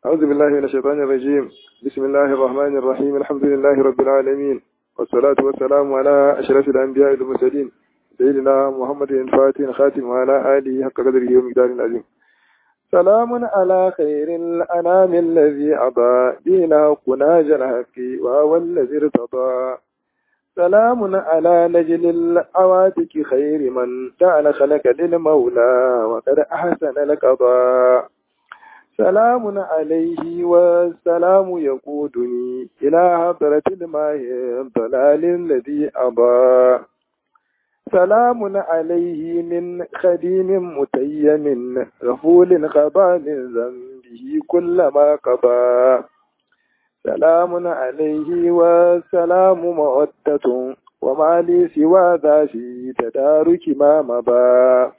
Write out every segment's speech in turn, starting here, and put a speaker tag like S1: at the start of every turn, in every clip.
S1: أعوذ بالله من الشيطان الرجيم. بسم الله الرحمن الرحيم. الحمد لله رب العالمين، والصلاة والسلام على أشرف الأنبياء والمرسلين سيدنا محمد الفاتح الخاتم وعلى آله حق قدره ومقداره العظيم. سلام على خير الأنام الذي أضاء دينا قناج الحق وهو الذي ارتضى. سلام على نجل العواتق خير من جعل خلق للمولى وقد أحسن القضاء. سلام عليه والسلام يقودني إلى حضرة الماء الضلال الذي أضاء. سلام عليه من خديم متيم غفول قضى من ذنبه كل ما قضى. سلام عليه والسلام مودة وما لي سوى ذا في تدارك ما مضى.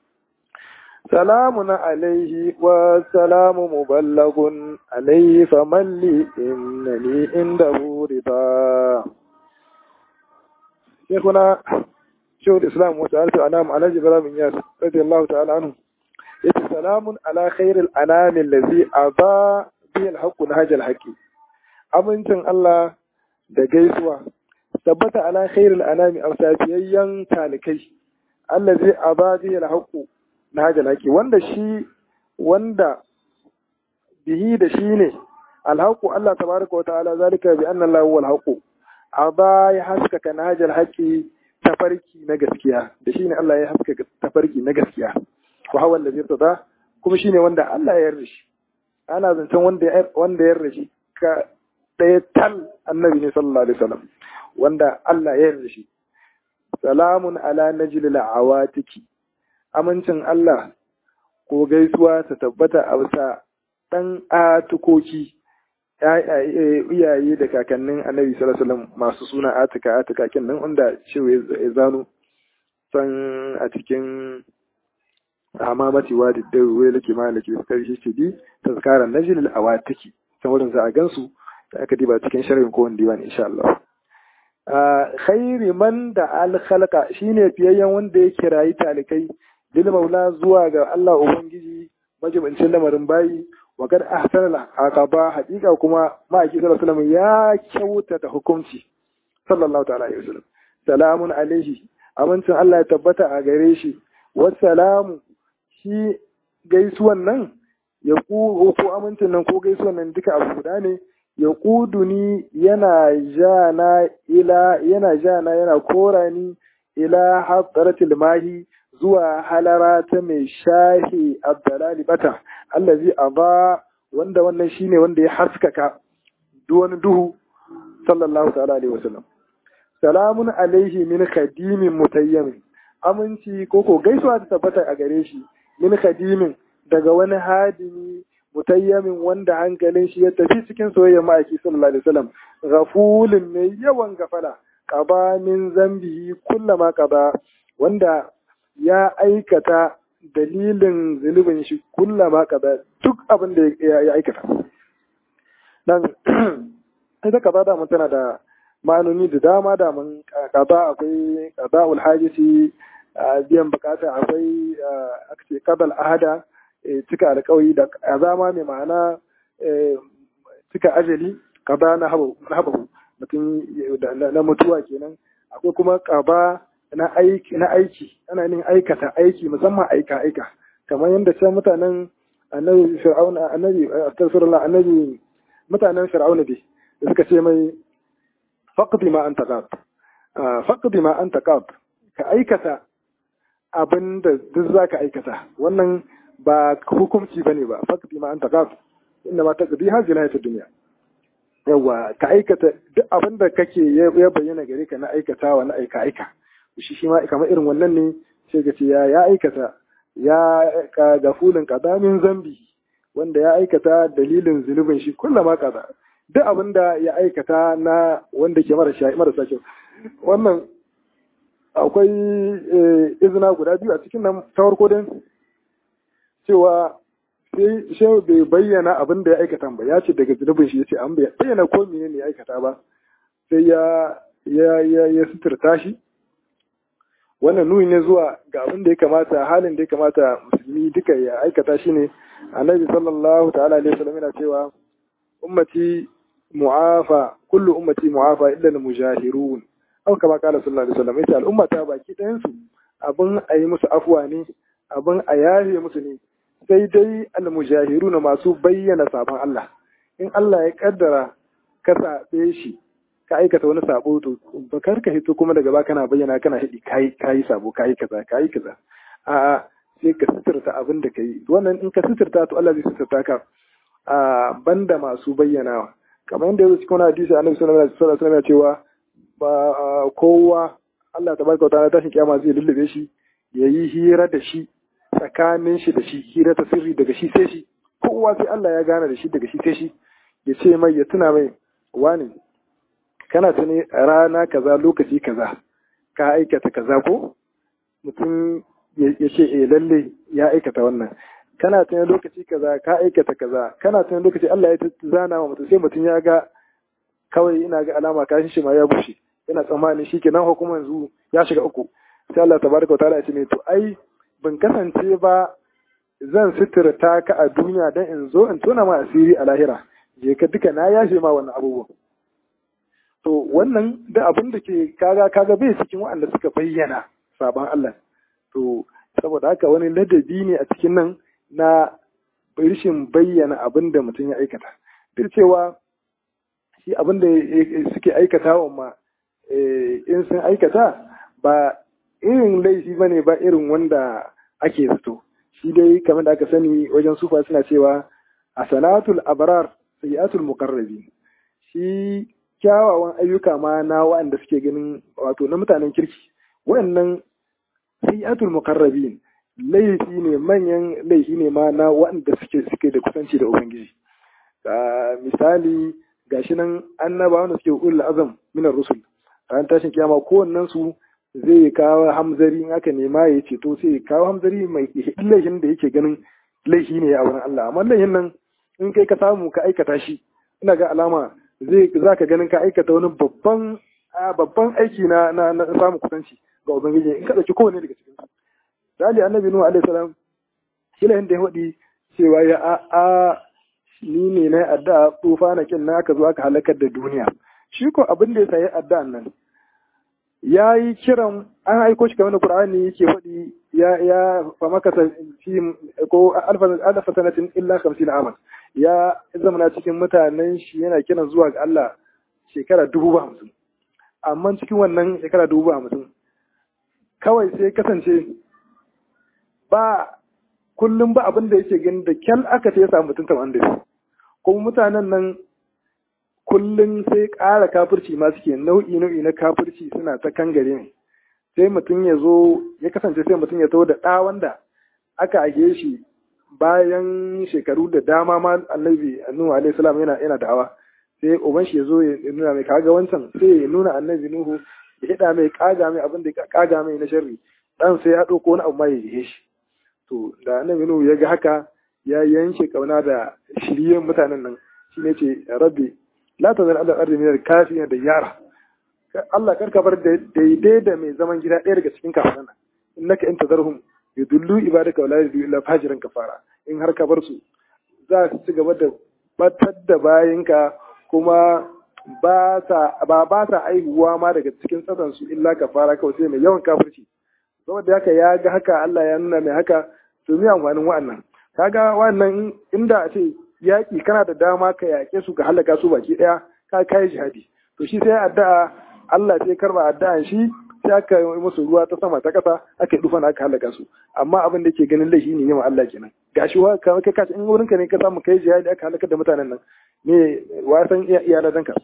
S1: سلام عليه والسلام مبلغ عليه فمن لي إنني عنده رضا. شيخنا شيخ الإسلام وسألت الأنام على جبران بن ياس رضي الله تعالى عنه. سلام على خير الأنام الذي أضاء به الحق نهج الحق. Amincin Allah da gaisuwa tabbata ala khairul anami arsafiyayyan talikai allazi abadi alhaqu nahajal haqi wanda bihi da shi ne alhaqu Allah tabaraka wa ta'ala zalika bi anna Allah huwa alhaqu aba ya haskaka nahajal haqi tafarki na gaskiya da shi ne Allah ya haskaka tafarki na gaskiya wa huwa allazi tada kuma shine wanda Allah ya yarda shi ana zancen wanda ya yarda shi ka ɗaya tal annabi ne sallallahu alaihi wasallam wanda Allah ya yarda shi. Salamun ala najlil awatiki, amincin Allah ko gaisuwa ta tabbata a bisa ɗan atukoki iyaye da kakannin annabi sallallahu alaihi wasallam masu suna atika kin nan wanda cewa ya zano san a cikin amamati wadi da wai lake malaki karshe ce di tazkaran najlil awatiki san wurin za a gansu da aka diba cikin sharhin kowane diwan insha Allah. Khairi man da al-khalqa shine fiyayyen wanda ya kirayi talikai bil maula zuwa ga Allah ubangiji majibincin lamarin bayi wa kad ahsana al-aqaba haqiqa kuma ma'aiki sallallahu alaihi wasallam ya kyautata hukunci sallallahu ta'ala alaihi wasallam. Salamun alaihi amincin Allah ya tabbata a gare shi wassalamu shi gaisuwan nan ya ko amincin nan ko gaisuwan nan duka abu guda ne. Ya ƙuduni yana kora ni ila hatsaratul mahi zuwa halara ta mai shahi abdalali bata allazi aba wanda wannan shine wanda ya haskaka wani duhu sallallahu ta'ala alaihi wasallam. Salamun alaihi min khadimin mutayyamin aminci koko gaisuwa ta tabbata a gare shi min khadimin daga wani hadimi mutayyamin wanda hankalin shi ya tafi cikin soyayyar ma'aiki sallallahu alaihi wasallam ghafulin mai yawan gafala qaba min zambihi kullama qaba wanda ya aikata dalilin zulubin shi kullama qaba duk abin da ya aikata. Dan ita qaba da mun tana da ma'anoni da dama da mun qaba akwai qada'ul hajisi biyan bukata akwai akce qabal ahada cika alƙawari da azama mai ma'ana cika ajali ƙaba na habahu mutum na mutuwa kenan. Akwai kuma ƙaba na aiki ana yin aikata aiki musamman aika kamar yadda can mutanen annabi mutanen fir'auna dai da suka ce mai faqdi ma anta qad ka aikata abin da duk zaka aikata. Wannan ba hukunci bane ba fakti ma anta qaf inna ma taqdi hadhihi al-hayat ad-dunya. Yawa ka aikata duk abin da kake ya bayyana gare ka na aikatawa na aika shi ma kamar irin wannan ne sai ka ce ya aikata ya ka gafulin qadamin zambi wanda ya aikata dalilin zunubin shi kullama kaza duk abin da ya aikata na wanda ke marasa kyau. Wannan akwai izina guda biyu a cikin nan ta farko din cewa sai shehu bai bayyana abin da ya aikata ba ya ce daga zunubin shi ya ce an bayyana ko mene ne ya aikata ba sai ya suturta shi. Wannan nuni ne zuwa ga abin da ya kamata halin da ya kamata musulmi duka ya aikata shi ne annabi sallallahu ta'ala alaihi wasallam yana cewa ummati mu'afa kullu ummati mu'afa illa al-mujahirun aw kama qala sallallahu alaihi wasallam yace al'ummata baki ɗayan su abin a yi musu afwa ne abin a yaye musu ne sai dai al-mujahiruna masu bayyana sabon Allah in Allah ya kaddara ka sabe shi ka aikata wani sabo to ba kar ka hito kuma daga ba kana bayyana kana hidi kai sabo kai kaza a'a sai ka suturta abin da kai wannan in ka suturta to Allah zai suturta ka banda masu bayyanawa kamar yadda yake cikin hadisi Annabi sallallahu alaihi wasallam cewa ba kowa Allah tabaraka wa ta'ala tashin kiyama zai lullube shi yayi hira da shi tsakanin shi da shi hira ta sirri daga shi sai shi kowa sai Allah ya gane da shi daga shi sai shi ya ce mai ya tuna mai wani kana tuni rana kaza lokaci kaza ka aikata kaza ko mutum ya ce lalle ya aikata wannan kana tuni lokaci kaza ka aikata kaza kana tuni lokaci Allah ya zana wa mutum sai mutum ya ga kawai ina ga alama kashin shi ma ya bushe yana tsammani shi kenan hukumar yanzu ya shiga uku sai Allah tabaraka wa ta'ala ya ce ne to ai ban kasance ba zan suturta ka a duniya dan in zo in tona ma asiri a lahira je ka duka na yashe ma wannan abubuwan to wannan da abin da ke kaga bai cikin waɗanda suka bayyana sabon Allah to saboda haka wani ladabi ne a cikin nan na rashin bayyana abin da mutum ya aikata duk cewa shi abin da suke aikata wa ma in sun aikata ba irin laifi ba ne ba irin wanda ake zato shi dai kamar da aka sani wajen sufa suna cewa a sanatul abrar sayyatul muqarrabin shi kyawawan ayyuka ma na waɗanda suke ganin wato na mutanen kirki waɗannan sayyatul muqarrabin laifi ne manyan laifi ne ma na waɗanda suke da kusanci da ubangiji misali gashi nan annabawa da suke ulul azam minar rusul ran tashin kiyama kowannen su zai kawo hamzari in aka nema ya ceto sai ya kawo hamzari mai laifin da yake ganin laifi ne a wurin Allah amma laifin nan in kai ka samu ka aikata shi ina ga alama za ka ganin ka aikata wani babban aiki na samun kusanci ga ubangiji in ka dauki kowane daga cikin su dali annabi nuhu alaihi salam shi laifin da ya hudi cewa ya ni ne na addu'a tsufa na kin na aka zo aka halakar da duniya shi ko abin da ya sayi addu'an nan ya yi kiran an aiko shi kamar da Qur'ani yake faɗi ya fa maka fi ko alfa sanatin illa 50 aman ya zamana cikin mutanen shi yana kiran zuwa ga Allah shekara 50,000 amma cikin wannan shekara 50,000 kawai sai kasance ba kullum ba abin da yake gani da kyal aka ce ya samu mutum 80 kuma mutanen nan kullum sai ƙara kafirci ma suke nau'i na kafirci suna ta kangare ne sai mutum ya zo ya kasance sai mutum ya taho da ɗa wanda aka age shi bayan shekaru da dama ma annabi nuhu alaihi salam yana da'awa sai uban shi ya zo ya nuna mai kaga wancan sai ya nuna annabi nuhu ya hida mai kaga mai abin da ya kaga mai na sharri dan sai ya ɗauko wani abu ma ya jihe shi to da annabi nuhu ya ga haka ya yanke kauna da shiryen mutanen nan shine ce rabbi la tazar ala ardi min al-kafirin da yara Allah karka bar daidai da mai zaman gida ɗaya daga cikin kafiran nan innaka in tazarhum yudullu ibadaka wala yudu illa fajiran kafara in har ka bar su za su ci gaba da batar da bayinka kuma ba sa aihuwa ma daga cikin tsadan su illa kafara kawai sai mai yawan kafirci saboda haka ya ga haka Allah ya nuna mai haka to mi amfanin wa'annan kaga wa'annan inda a ce yaƙi kana da dama ka yaƙe su ka halaka su baki ɗaya ka kai jihadi to shi sai addu'a Allah sai karba addu'an shi sai aka yi musu ruwa ta sama ta ƙasa aka yi dufa aka halaka su amma abin da ke ganin laifi ne yawan Allah kenan gashi wa ka kashi in wurin ka ne ka samu kai jihadi aka halaka da mutanen nan ne wa san iyalan ka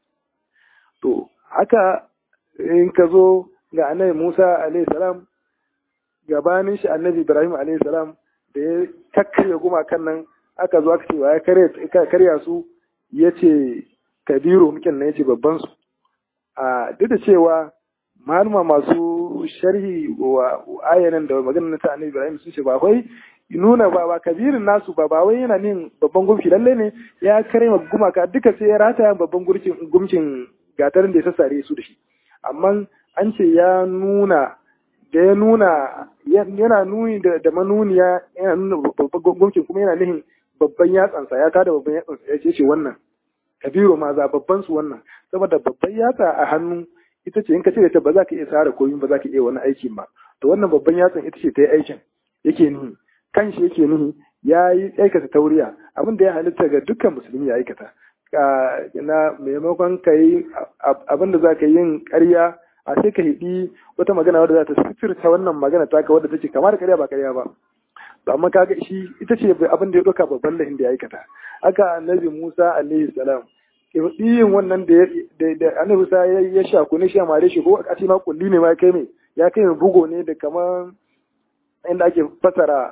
S1: to haka in ka zo ga annabi Musa alaihi salam gabanin shi annabi Ibrahim alaihi salam da ya kakkarya gumakan nan aka zo aka ce wa ya karya su ya ce kabiru mukin na ya ce babban su a duk da cewa malama masu sharhi wa ayanan da maganar ta annabi Ibrahim sun ce ba wai nuna ba kabirin nasu ba wai yana nin babban gumki lalle ne ya karya gumaka duka sai ya rataya babban gumkin gatarin da ya sassare su da shi amma an ce ya nuna da ya nuna yana nuni da manuniya, yana nuna babban gunkin kuma yana nihin babban yatsansa, ya tada babban yatsansa ya ce wannan kabiru ma za babban su wannan, saboda babban yatsa a hannu ita ce in ka cire ta ba za ka iya tsara koyi ba za ka iya wani aikin ba. To wannan babban yatsan ita ce ta yi aikin yake nihi, kanshi yake nihi ya yi aikata tauriya, abin da ya halitta ga dukkan musulmi ya aikata. Na maimakon ka yi abin da za ka yin ƙarya a sai ka hidi wata magana wadda za ta sifirta wannan magana taka wadda take kamar ƙarya ba ƙarya ba. Amma kaga shi ita ce abin da ya ɗauka babban lahin da ya aikata. Haka annabi Musa alaihi salam yin wannan da annabi Musa ya shaku ne shi mare shi ko a ce ma kulli ne ma kai mai ya kai mai bugo ne da kamar inda ake fasara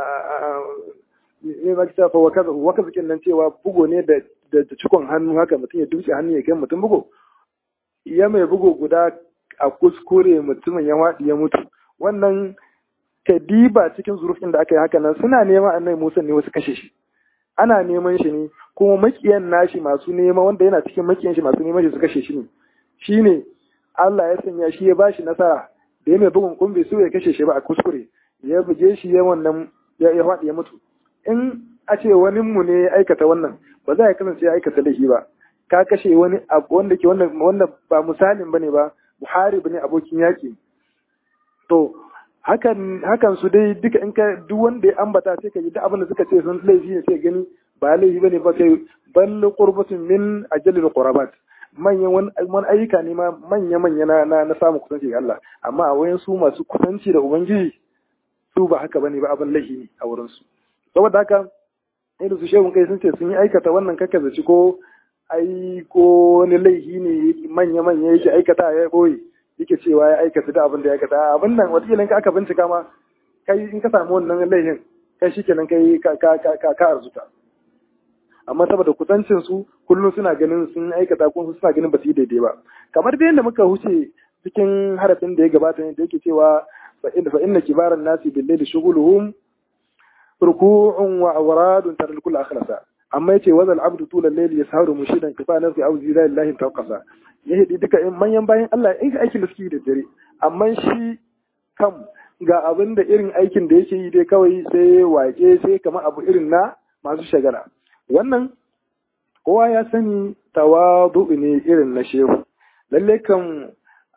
S1: ne ma kisa fa wakaza kin nan cewa bugo ne da cikon hannu haka mutum ya duke hannu ya kai mutum bugo ya mai bugo guda a kuskure mutumin ya waɗi ya mutu. Wannan kadiba cikin zurufin da aka yi haka nan suna neman annabi Musa ne wasu kashe shi, ana neman shi ne kuma makiyan nashi masu nema wanda yana cikin makiyan shi masu neman shi su kashe shi ne, shine Allah ya sanya shi ya bashi nasara da ya mai bugun kumbe su ya kashe shi ba a kuskure ya buge shi ya wannan ya faɗi ya mutu. In a ce wani mu ne ya aikata wannan ba za a kasance ya aikata laifi ba, ka kashe wani abu wanda ke wanda ba misalin bane ba, muharib ne abokin yaki. To hakan su dai duka in ka duk wanda ya ambata sai ka yi duk abin da suka ce sun laifi ne sai gani ba laifi bane ba, sai ballu qurbatun min ajalil qurabat, manyan wani ayyuka ne ma manya na samu kusanci ga Allah, amma a wayan su masu kusanci da ubangiji su ba haka bane ba, abin laifi ne a wurin su. Saboda haka irin su shehun kai sun ce sun yi aikata wannan kakkazaci ko wani laifi ne manya yake aikata ya boye yake cewa ya aikata da abin da ya aikata abin nan wataƙila ka aka bincika ma kai in ka samu wannan laifin kai shikenan kai ka arzuta. Amma saboda kusancin su kullum suna ganin sun aikata ko suna ganin ba su yi daidai ba, kamar da yadda muka huce cikin harafin da ya gabata ne da yake cewa fa inna kibaran nasi billahi shughuluhum ruku'un wa awradun taral kullu akhlasa, amma yace wazal abdu tulal layli yasharu mushidan kifa nafsi au zila lillahi tawqasa. Ya hidi duka in manyan bayan Allah in aikin da suke da dare, amma shi kam ga abin da irin aikin da yake yi dai kawai sai wake sai kamar abu irin na masu shagala. Wannan kowa ya sani tawadu ne irin na shehu. Lalle kan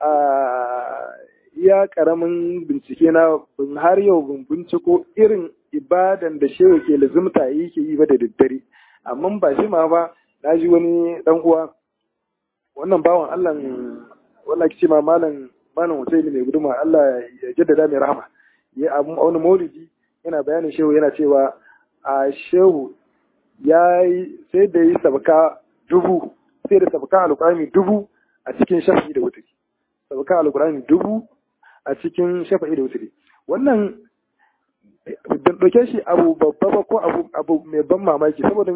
S1: ya karamin bincike na har yau bin binciko irin ibadan da shehu ke lazumta yake yi ba da daddare, amma ba shi ma ba na ji wani dan uwa wannan bawan Allah wallahi kice ma malam Husaini mai guduma Allah ya jaddada mai rahama ya abu wani maulidi yana bayanin shehu yana cewa a shehu yayi sai da yi sabaka 1000 sai da sabaka alqur'ani 1000 a cikin shafi da wutri, sabaka alqur'ani 1000 a cikin shafi da wutri. Wannan dan doke shi abu babba ko abu mai ban mamaki, saboda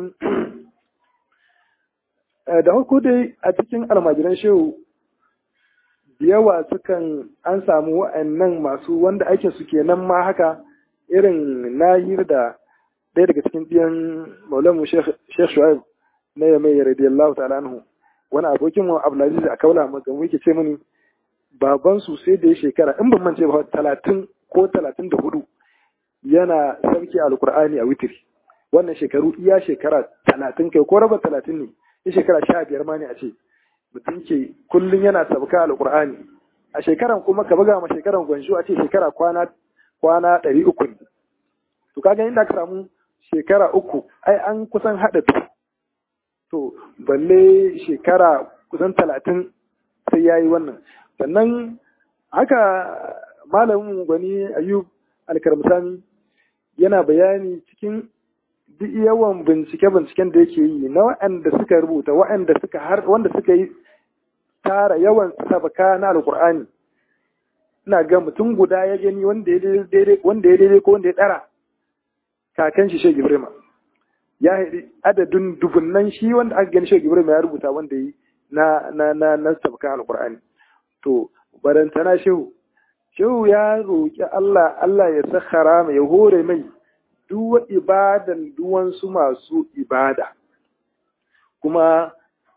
S1: da farko dai a cikin almajiran shehu da yawa sukan an samu wa'annan masu wanda aikin su kenan ma haka, irin nahir da ɗaya daga cikin ɗiyan maulamu Sheikh Shu'aib na Yamai radiyallahu ta'ala anhu, wani abokin mu Abdulaziz a Kaula magamu yake ce mini baban su sai da ya shekara in ban mance ba 30 ko 34 yana sarki alqur'ani a witri. Wannan shekaru iya shekara 30 kai ko raba 30 ne, ya shekara 15 ma ne a ce mutum ke kullum yana sabka alqur'ani a shekaran kuma ka buga ma shekaran gwanshu a ce shekara kwana 300 ne. To kaga inda ka samu shekara 3 ai an kusan hada to balle shekara kusan 30 sai yayi wannan. Sannan haka malamin gwani Ayub Alkarmsani yana bayani cikin duk yawan binciken da yake yi na waɗanda suka rubuta wanda suka yi tara yawan sabaka na alkur'ani, ina ga mutum guda ya gani wanda ya daidai ko wanda ya ɗara kakan shi Sheikh Ibrahim ya haɗi adadin dubunnan shi wanda aka gani Sheikh Ibrahim ya rubuta wanda yi na sabaka alkur'ani. To barantana shehu ya roƙi Allah ya sakhara mai ya hore mai duwa ibadan duwansu masu ibada, kuma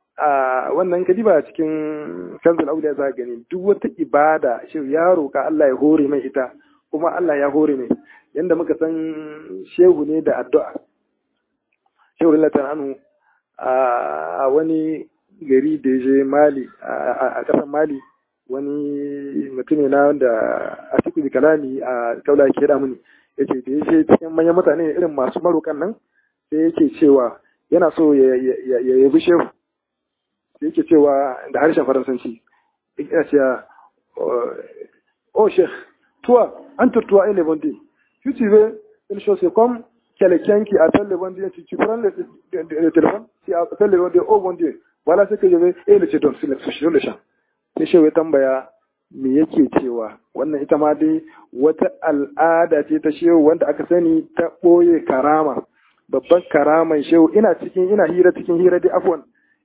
S1: wannan kadiba cikin kanzul auliya za gani duk wata ibada shehu ya roƙa Allah ya hore mai ita kuma Allah ya hore mai yanda muka san shehu ne da addu'a shehu lallatan anu a wani gari da je Mali a ƙasar Mali wani mutum na wanda a cikin kalami a kaula ke da muni yace da yace cikin manyan mutane irin masu marokan nan sai yake cewa yana so ya yabi shehu sai yake cewa da harshen faransanci yana cewa oh sheikh toi entre toi et le bon Dieu si tu veux une chose c'est comme quelqu'un qui appelle le bon Dieu tu prends le téléphone tu appelles le bon Dieu oh bon Dieu voilà ce que je veux et le te donne sur le champ sai shehu ya tambaya me yake cewa wannan ita ma dai wata al'ada ce ta shehu wanda aka sani ta ɓoye karama babban karaman shehu ina hira cikin hira dai afwan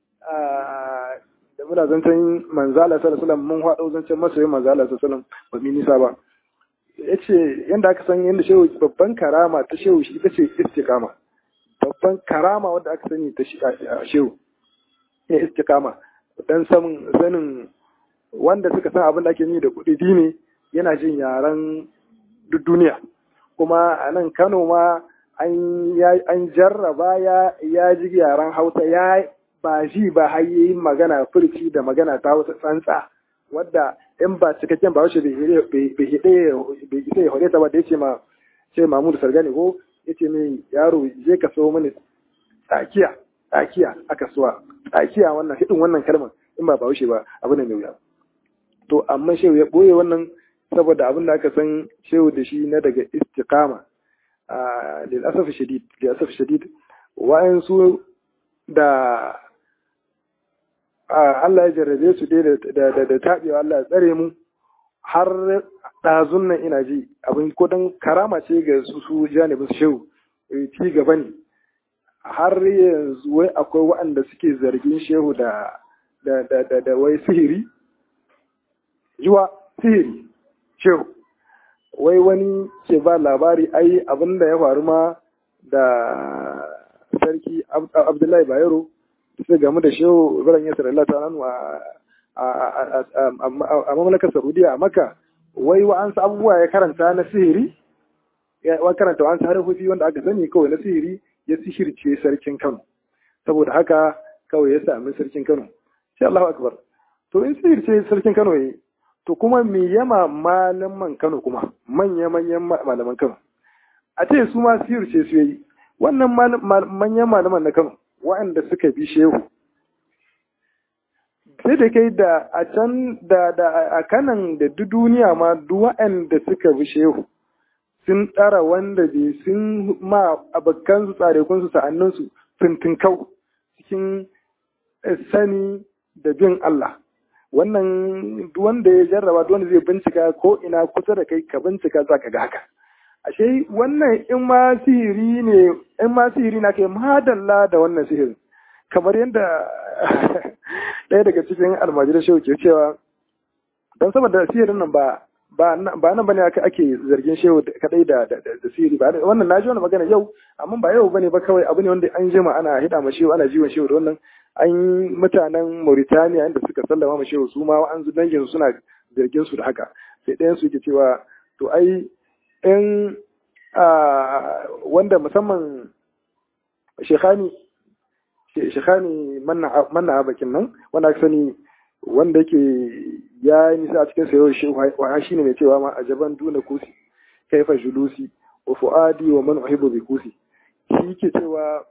S1: da muna zancen manzala sallallahu alaihi wasallam mun haɗo zancen masoyin manzala sallallahu alaihi wasallam ba mi nisa ba yace yanda aka san yanda shehu babban karama ta shehu shi ita ce istiqama babban karama wanda aka sani ta shehu ne istiqama dan sanin wanda suka san abin da ake yi da kuɗi dini yana jin yaren duk duniya kuma a nan Kano ma an jarraba ya ji yaren Hausa ya ba ji ba har yi magana furci da magana ta Hausa tsantsa wadda in ba cikakken ba wace bai hode ta ba da yace ma ce Mahmud Sargani ko yace mai yaro je ka so mini tsakiya a kasuwa tsakiya wannan hidin wannan kalmar in ba wuce ba abu ne mai wuya to amma shehu ya boye wannan saboda abin da aka san shehu da shi na daga istiqama lil asaf shadid wa'ansu da Allah ya jarrabe su dai da tabewa Allah ya tsare mu har ɗazun nan ina ji abin ko dan karama ce ga su janibin shehu ci gaba ne har yanzu wai akwai waɗanda suke zargin shehu da wai sihiri zuwa sihiri shehu wai wani ke ba labari ai abin da ya faru ma da sarki Abdullahi Bayero sai gamu da shehu Ibrahim Yasir Allah ta'ala a mamlakar Saudiya a Makka wai wa'ansu abubuwa ya karanta na sihiri ya karanta wa'ansu harfofi wanda aka sani kawai na sihiri ya sihirce sarkin Kano saboda haka kawai ya sami sarkin Kano sai Allahu akbar to in sihirce sarkin Kano yayi to kuma me yama malaman Kano kuma manyan malaman Kano a ce su ma sihirce su yayi wannan manyan malaman na Kano waɗanda suka bi shehu sai da kai da a can da a kanan da duk duniya ma duk waɗanda suka bi shehu sun tsara wanda bai sun ma abokan su tsarekun su sa'annin su fintinkau cikin sani da bin Allah wannan duk wanda ya jarraba duk wanda zai bincika ko ina kusa da kai ka bincika za ka ga haka ashe wannan in ma sihiri na kai madalla da wannan sihirin kamar yadda ɗaya daga cikin almajiran shehu ke cewa don saboda sihirin nan ba nan bane ake zargin shehu kadai da sihiri ba wannan naji wannan magana yau amma ba yau bane ba kawai abu ne wanda an jima ana hida ma shehu ana jiwon shehu da wannan an mutanen Mauritania inda suka sallama ma shehu su ma an dangin suna zargin su da haka sai ɗayan su yake cewa to ai in wanda musamman shekhani manna bakin nan wanda aka sani wanda yake ya yi nisa a cikin sayo shehu wa shi ne mai cewa ma ajaban duna kusi kaifa julusi wa fuadi wa man uhibbu bi kusi shi yake cewa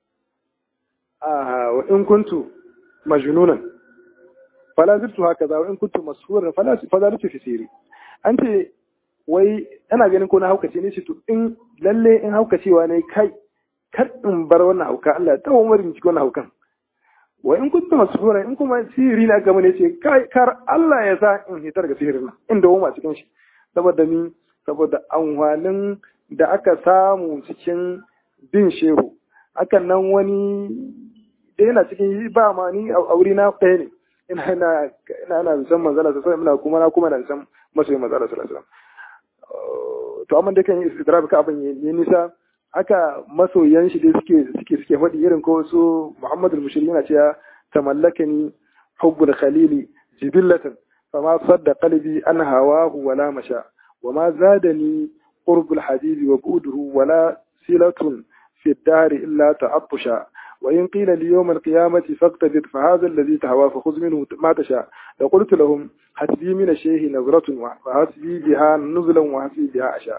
S1: wa in kuntu majnunan fala zirtu hakaza wa in kuntu mashuran fala zirtu fi siri an ce wai ana ganin ko na haukace ne shi to in lalle in haukacewa ne kai kar in bar wannan hauka Allah ya tawo marin cikin wannan haukan wa in kuntu masfura in kuma sihiri na gama ne ce kai kar Allah ya sa in hitar ga sihirin nan inda woma cikin shi saboda anwanin da aka samu cikin bin shehu hakan nan wani da yana cikin ba ma ni a wuri na ɗaya ne ina san manzala sallallahu alaihi kuma na san masoyin manzala sallallahu alaihi to amma da kan istidrab ka abin yi nisa haka masoyan shi da suke faɗi irin ko su Muhammadu al-Mushiri yana cewa tamallakani hubbul khalili jibillatan fama sadda qalbi an hawahu wala masha وما زادني قرب الحبيب وبؤده ولا صلة في الدار إلا تعطشا وإن قيل لي يوم القيامة فاقتدر فهذا الذي تهوى فخذ منه ما تشاء لقلت لهم حسبي من الشيخ نظرة وحسبي بها نزلا وحسبي بها أشاء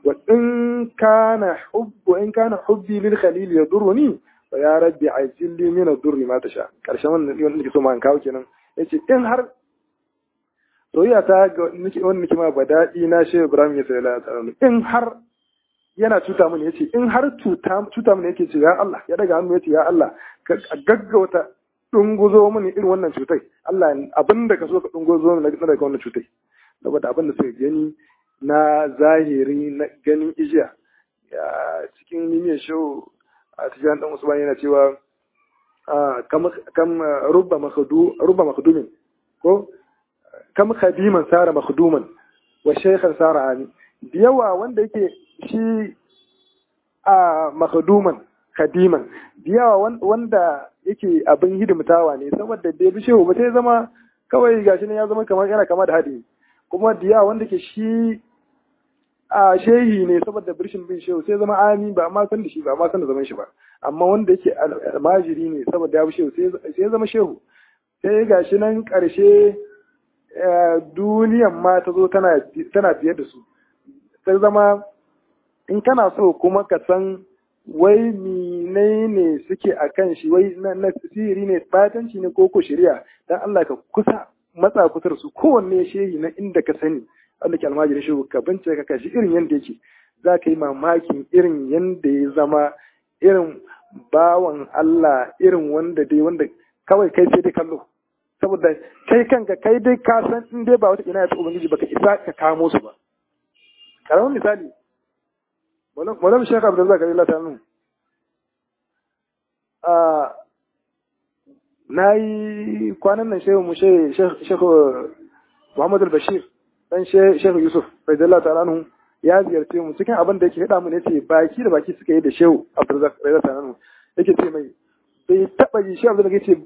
S1: وإن كان حبي للخليل يضرني فيا ربي عجل لي من الضر ما تشاء كرشمان يونك سوما كاو kenan yace in har soyayya ta wanda nake ma badadi na Shehu Ibrahim ya sallallahu alaihi wasallam in har yana cuta mini yace in har cuta mini yake ce ya Allah ya daga hannu yace ya Allah ka gaggauta dunguzo mini irin wannan cutai Allah abinda ka so ka dunguzo mini daga wannan cutai saboda abinda suka gani na zahiri na ganin ijiya cikin nimiyar Shehu a cikin dan Usman yana cewa kam rubba makhdumin ko kam khadiman sara makhduman wa shaykhan sara ami da yawa wanda yake shi a makhduman khadiman da yawa wanda yake abin hidimtawa ne saboda da bi shehu ba sai zama kawai gashi ne ya zama kamar yana kama da hadi kuma da yawa wanda ke shi a shehi ne saboda birshin bin shehu sai zama ami ba ma san da shi ba ma san da zaman shi ba amma wanda yake almajiri ne saboda ya bi shehu sai zama shehu sai gashi nan karshe duniyan ma ta zo tana fiye da su ta zama in kana so kuma ka san wai ne suke a kan shi wai na sihiri ne batanci ne ko shari'a dan Allah ka matsa kusa da su kowanne shehi na inda ka sani Allah ke almajirin shi ka bincika ka shi irin yanda yake za ka yi mamakin irin yanda ya zama irin bawan Allah irin wanda kawai kai sai dai kallo saboda kai kanka kai dai ka san in dai ba wata ina ya ta ubangiji baka isa ka kamo su ba karamin misali Maulana Sheikh Abdul Zakari Allah ta nuna na yi kwanan nan Sheikh Muhammad al-Bashir dan Sheikh Yusuf radiyallahu ta'ala anhu ya ziyarce mu cikin abin da yake hada mu ne ce baki da baki suka yi da Sheikh Abdul Zakari radiyallahu ta'ala anhu yake ce mai bai taba ji Sheikh Abdul Zakari ce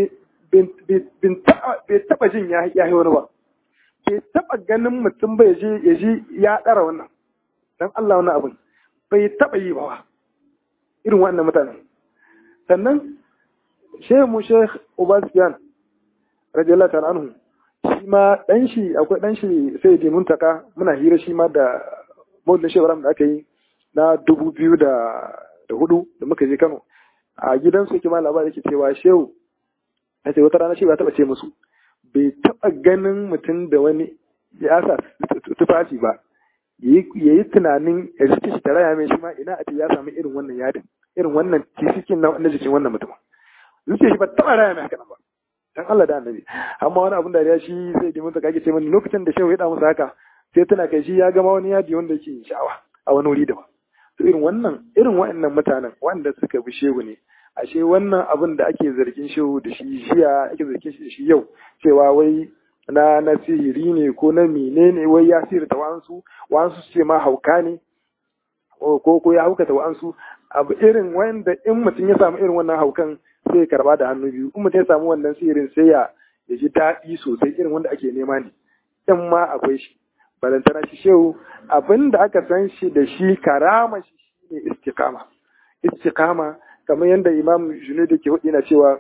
S1: bai taba jin ya yi wani ba bai taba ganin mutum bai ya ji ya dara wannan dan Allah wannan abin bai taba yi ba irin wannan mutanen sannan Sheikh Ubasiyan radiyallahu ta'ala anhu shi ma akwai dan shi sai da muntaka muna hira shi ma da Maulana Sheikh Ibrahim da aka yi na 2004 da muka je Kano a gidansu yake ma labari yake cewa Shehu ya ce wata rana shi ba taɓa ce musu bai taɓa ganin mutum da wani ya sa tufafi ba ya yi tunanin ya rike shi tare mai shi ma ina a ce ya samu irin wannan yadin irin wannan tisikin na jikin wannan mutum zuciya shi ba taɓa raya mai haka ba dan Allah da annabi amma wani abin da ya shi sai da mutum kake ce mani lokacin da shehu ya da musu haka sai tana kai shi ya gama wani yadi wanda yake sha'awa a wani wuri daban to irin wa'annan mutanen wanda suka bi shehu ne ashe wannan abin da ake zargin shehu da shi jiya ake zargin shi da shi yau cewa wai na sihiri ne ko na menene wai ya sihirta wa'ansu su ce ma hauka ne ko ya haukata wa'ansu abu irin wanda in mutum ya samu irin wannan haukan sai ya karba da hannu biyu in mutum ya samu wannan sihirin sai ya ji daɗi sosai irin wanda ake nema ne in ma akwai shi balantana shi shehu abin da aka san shi da shi karama shi ne istiqama kamar yadda imam Junaid ke hudu yana cewa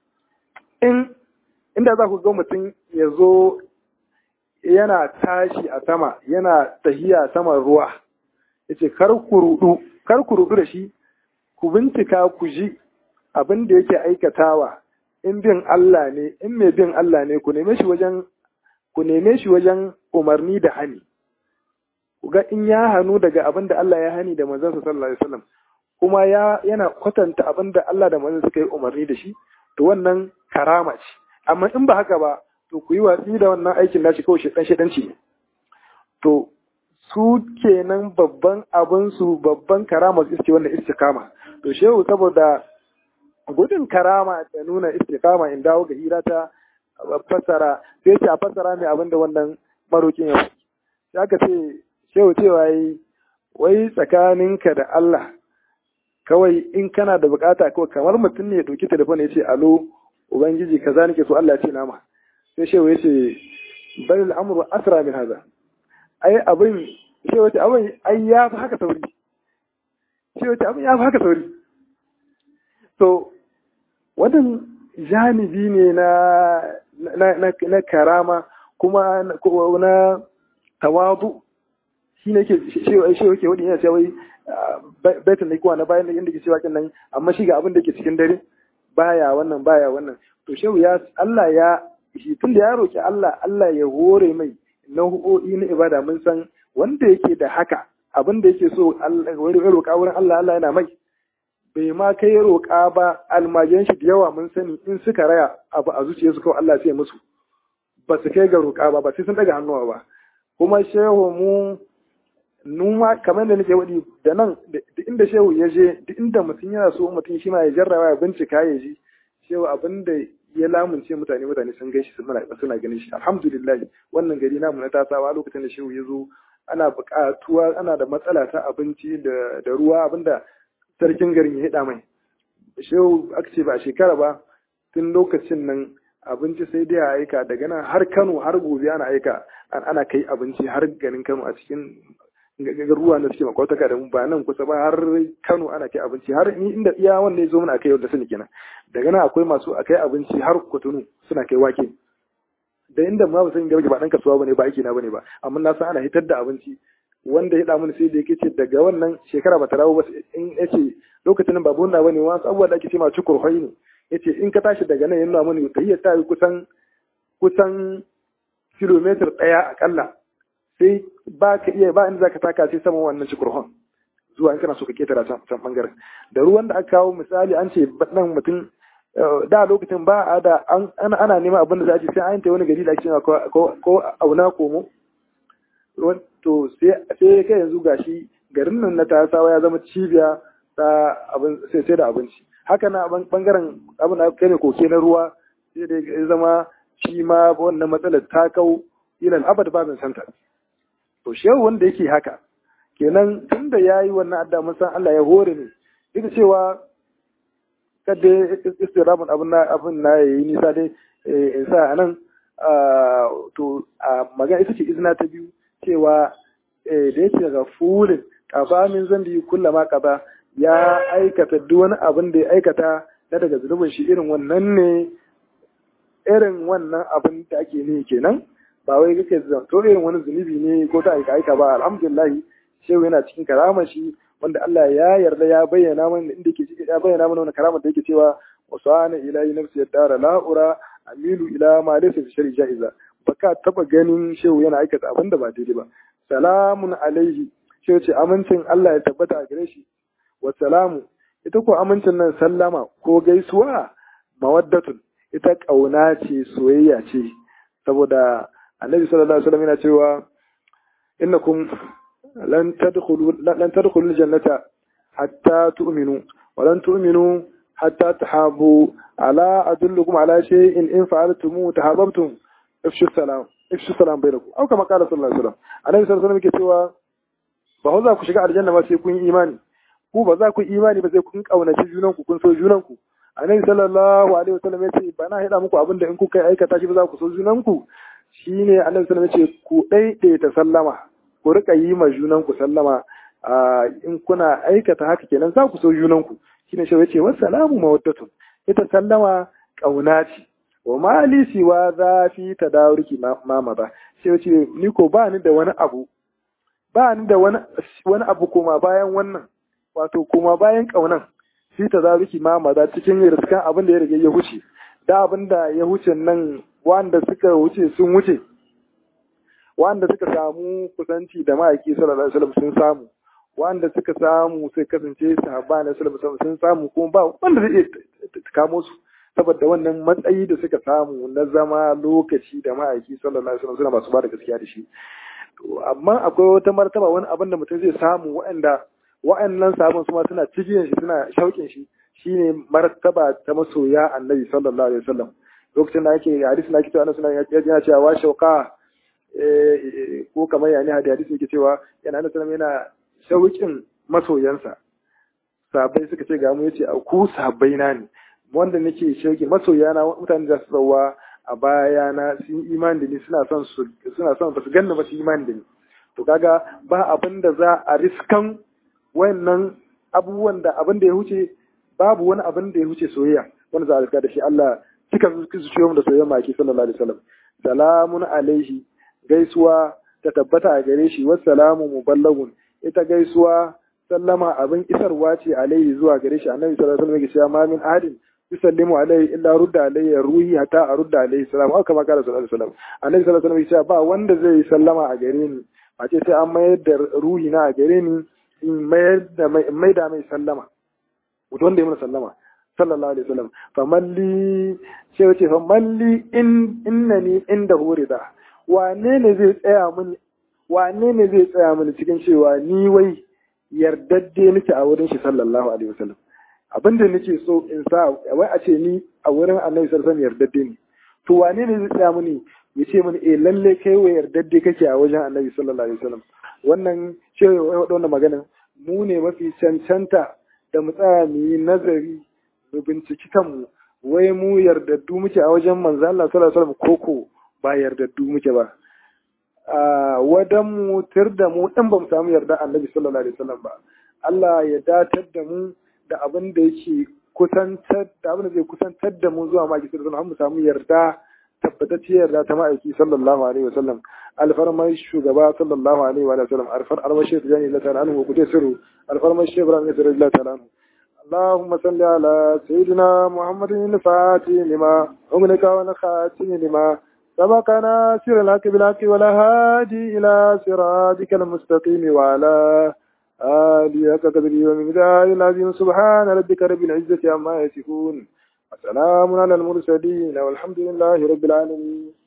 S1: inda za ku ga mutum ya zo yana tashi a sama yana tahiya saman ruwa yace kar ku rudu da shi ku bincika ku ji abin da yake aikatawa in bin Allah ne in mai bin Allah ne ku neme shi wajen umarni da hani ku ga in ya hanu daga abin da Allah ya hani da manzon sallallahu alaihi wasallam kuma yana kwatanta abin da Allah da manzon suka yi umarni da shi to wannan karama ce amma in ba haka ba to ku yi watsi da wannan aikin nashi kawai shedanci ne to su kenan babban abin su babban karama su ce wannan istiqama to shehu saboda gudun karama da nuna istiqama in dawo ga hira ta fassara sai ce a fassara mai abin da wannan marokin ya sai aka ce shehu cewa wai tsakaninka da Allah kawai in kana da bukata kawai kamar mutum ne ya ɗauki telefon ya ce alo ubangiji kaza nake so Allah ya ce nama. Sai shehu ya ce bal al'amru asra min hada, ai abin shehu ya ce abin ai ya fi haka sauri, shehu ya ce abin ya fi haka sauri. To wannan janibi ne na karama kuma na tawadu, shi ne ke shehu ke wani yana cewa baitin da kuwa na bayan da inda ke cewa kin nan, amma shi ga abin da ke cikin dare baya wannan. To shehu ya Allah ya shi tun da ya roki Allah ya hore mai nau'o'i na ibada, mun san wanda yake da haka abin da yake so Allah wani roƙa wurin Allah yana mai, bai ma kai roƙa ba. Almajiran shi da yawa mun sani in suka raya abu a zuciyarsu kawai Allah sai musu, ba su kai ga roƙa ba sai sun daga hannuwa ba. Kuma shehu mu numa kamar da nake wadi da nan duk inda shehu ya je, duk inda mutum yana so mutum shi ma ya jarraba ya bincika ya ji shehu abin da ya lamunce mutane sun gaishe suna ganin shi. Alhamdulillah wannan gari namu na Tasawa lokacin da shehu ya zo ana buƙatuwa, ana da matsala ta abinci da ruwa, abinda sarkin garin ya hida mai. Shehu aka ce ba shekara ba tun lokacin nan abinci sai dai a aika daga nan har Kano, har gobe ana aika ana kai abinci har garin Kano a cikin ruwa da suke makwataka da mu, ba nan kusa ba har Kano ana kai abinci har ni inda iya wanda ya zo mana akai wanda sani kenan. Daga nan akwai masu akai abinci har Kotunu suna kai wake, da inda ma ba san garge ba dan kasuwa bane ba aiki na bane ba, amma na san ana hitar da abinci. Wanda ya da mun sai da yake ce daga wannan shekara ba ta rawo ba, in yace lokacin nan babu wannan bane, wasu abubuwa da ake ce ma cukur hoyi ne, yace in ka tashi daga nan yana mun tayyar ta yi kusan kilometer 1 akalla, sai ba ka iya ba inda zaka taka sai saman wannan cikurhon zuwa in kana so ka ketara can bangaren. Da ruwan da aka kawo misali an ce nan mutum da lokacin ba a da ana neman abin da za a ci sai an ta wani gari da ake cewa ko auna komo. To sai kai yanzu gashi garin nan na Tasawa ya zama cibiya ta abin sai da abinci. Haka na bangaren abin da kai ne koke na ruwa sai da ya zama shi ma wannan matsalar ta kau ilal abad ba zan santa. To shehu wanda yake haka kenan tunda yayi wannan adda mun san Allah ya hore ne, duk da cewa kada istiramun abin na yayi nisa dai in sa anan. To magana ita ce izina ta biyu cewa da yake ga fulin qaba min zambi kullama qaba, ya aikata duk wani abin da ya aikata na daga zunubin shi irin wannan abin da ake ne kenan, ba wai kake to irin wani zunubi ne ko ta aika ba. Alhamdulillah shehu yana cikin karamar shi wanda Allah ya yarda ya bayyana mana inda yake ya bayyana mana wannan karamar da yake cewa wasana ilahi nafsi yadara la'ura amilu ila ma laysa fi shari jaiza. Baka taba ganin shehu yana aikata abin da ba daidai ba. Salamun alaihi, shehu ce amincin Allah ya tabbata a gare shi. Wa salamu, ita ko amincin nan sallama ko gaisuwa mawaddatun, ita kauna ce, soyayya ce. Saboda Annabi sallallahu alaihi wasallam yana cewa innakum lan tadkhulul jannata hatta tu'minu wa lan tu'minu hatta tahabu, ala adullukum ala shay'in in fa'altum tahabbtum ifshu salam bainakum, aw kama qala sallallahu alaihi wasallam. Annabi sallallahu alaihi wasallam yake cewa ba za ku shiga aljanna ba sai kun yi imani, ku ba za ku yi imani ba sai kun kaunaci junanku, kun so junanku. Annabi sallallahu alaihi wasallam yace ba na hada muku abinda in kuka aikata shi ba za ku so junanku. Shine Annabi sallallahu alaihi wasallam yace ku daidaita sallama, ku rika yi ma junanku sallama, in kuna aikata haka kenan za ku so junanku. Shine shi yace wassalamu mawaddatun, ita sallama kauna ce. Wa mali siwa za fi tadawurki mama ba, sai yace ni ko ba ni da wani abu, wani abu koma bayan wannan, wato koma bayan kaunan fi tadawurki mama da cikin riskan abin da ya rage ya huce. Da abin da ya huce nan wanda suka wuce sun wuce, wanda suka samu kusanci da ma'aiki sallallahu alaihi wasallam sun samu, wanda suka samu sai kasance sahabba na sallallahu alaihi wasallam sun samu, kuma ba wanda zai iya kamo su saboda wannan matsayi da suka samu na zama lokaci da ma'aiki sallallahu alaihi wasallam suna masu ba da gaskiya da shi. To amma akwai wata martaba, wani abin da mutum zai samu wa'annan sabon su ma suna cikin shi, suna shauƙin shi, shine martaba ta masoya annabi sallallahu alaihi wasallam. Lokacin da ake hadisi na kitawa na suna yana cewa wa shauqa ko kamar yani hadisi yake cewa yana da sanan yana shauƙin masoyansa. Sahabbai suka ce ga mu yace ku sahabbai na ne, wanda nake shauki masoyana mutane da su tsawa a bayana sun imani da ni suna son ba su ganna ba su imani da ni. To kaga ba abin da za a riskan wannan abubuwan da abin da ya huce, babu wani abin da ya huce soyayya wanda za a riska da shi. Allah cika zuciyoyin mu da soyayya maki sallallahu alaihi wasallam. Salamun alaihi, gaisuwa ta tabbata a gare shi, wassalamu muballagun, ita gaisuwa sallama abin isarwa ce alaihi zuwa gare shi. Annabi sallallahu alaihi wasallam ya ce ma min ahadin yusallimu alaihi illa rudda alaihi ruhi hatta arudda alaihi salam, haka ma kala sallallahu alaihi wasallam. Annabi sallallahu alaihi wasallam ya ce ba wanda zai yi sallama a gare ni a ce sai an mayar da ruhi na a gare ni in maida mai sallama, wato wanda ya mana sallama sallallahu alaihi wasallam. Famalli sai ya ce famalli innani inda hurida, wane ne zai tsaya mini cikin cewa ni wai yardadde nake a wurin shi sallallahu alaihi wasallam. Abinda nake so in sa wai a ce ni a wurin Annabi sallallahu alaihi wasallam yardadde ne, to wane ne zai tsaya mini ya ce mini lalle kai wai yardadde kake a wajen Annabi sallallahu alaihi wasallam. Wannan ce wannan magana mu ne mafi cancanta da mu tsaya mu yi nazari mu binciki kanmu, wai mu yardaddu muke a wajen manzo Allah sallallahu alaihi wasallam koko ba yardaddu muke ba. Wadan mu da mu dan ba mu samu yarda Annabi sallallahu alaihi wasallam ba. Allah ya datar da mu da abin da yake kusantar da abin da zai kusantar da mu zuwa maki sallallahu alaihi wasallam, mu samu yarda tabbatacciyar yarda ta ma'aiki sallallahu alaihi wasallam. Alfarmai shugaba sallallahu alaihi wa sallam, alfarmai shi tijani Allah ta'ala anhu ku tasiru, alfarmai shi Ibrahim ya Allah ta'ala anhu. اللهم صل على سيدنا محمد الفاتح لما أغلق والخاتم لما سبق ناصر الحق بالحق ولا هادي إلى صراطك المستقيم وعلى آله حق قدره ومقداره العظيم. سبحان ربك رب العزة عما يصفون وسلام على المرسلين والحمد لله رب العالمين.